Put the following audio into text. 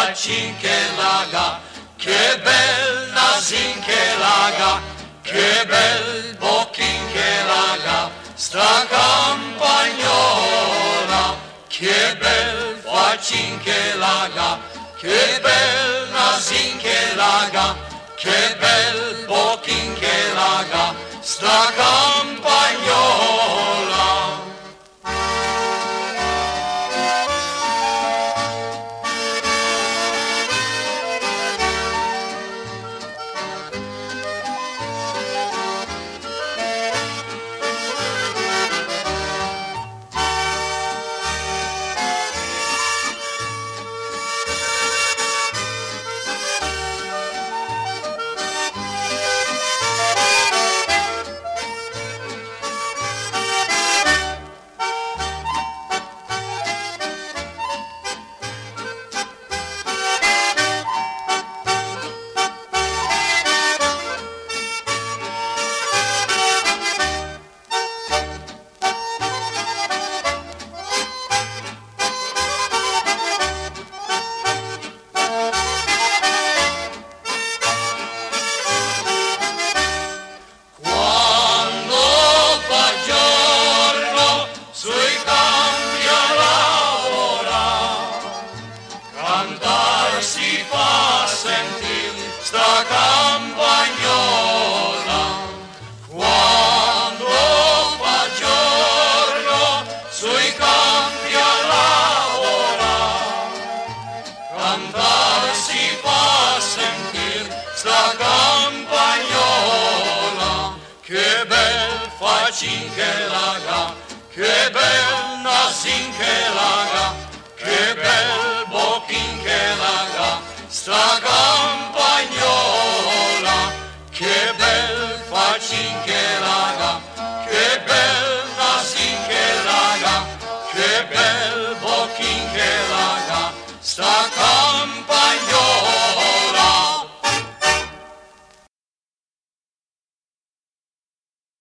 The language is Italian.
Cinchelaga, che bel nasin che laga, che bel bocchin che laga, sta campagnola, che bel facin che laga, che bel nasin che laga, che bel bocchin che laga, sta campagnola. Sta campagnola, quando fa giorno sui campi a lavorare, cantare si fa sentir sta campagnola, che bel facin che laga, che bel nasin che laga, che bel bocchin che laga, sta campagnola, che bel facin che laga.